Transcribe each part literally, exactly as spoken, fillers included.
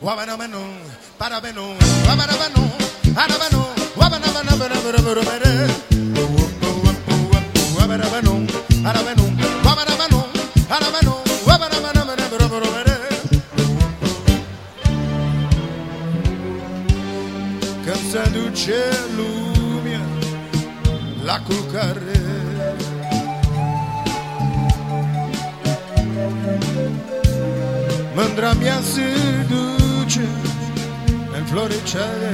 Când se duce lumea la culcare, mândra mea se duce în floricele.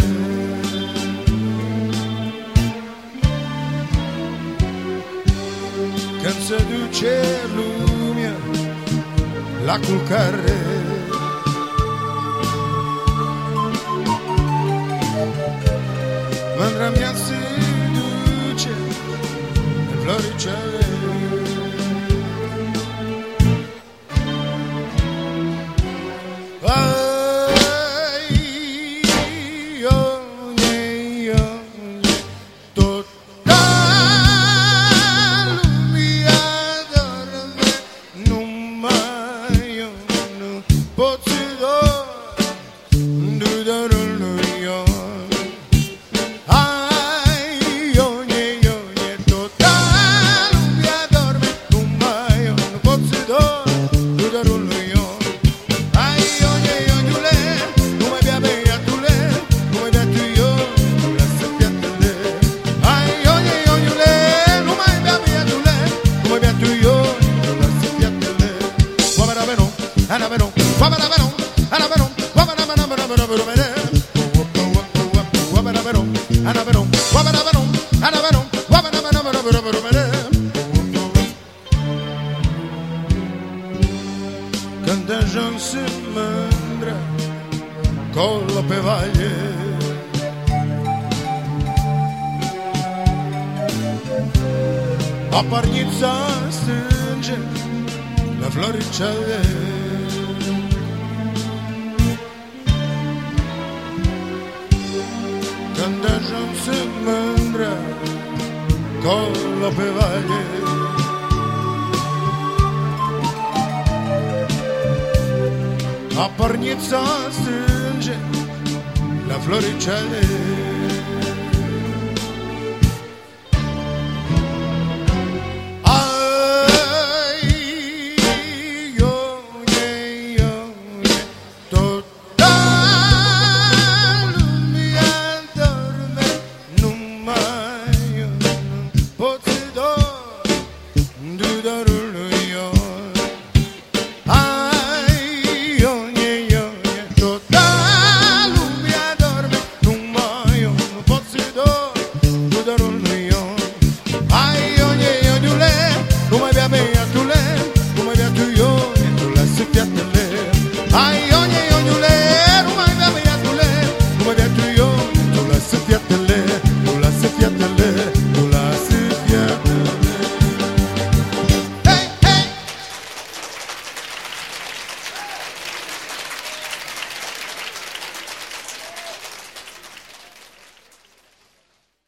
Când se duce lumea la culcare, mândra mea se duce în floricele. Când ajuns în mândră colo pe valle, aparnița strânge la floricele. Când ajuns în mândră colo pe valle, aparnița strânge la floricele.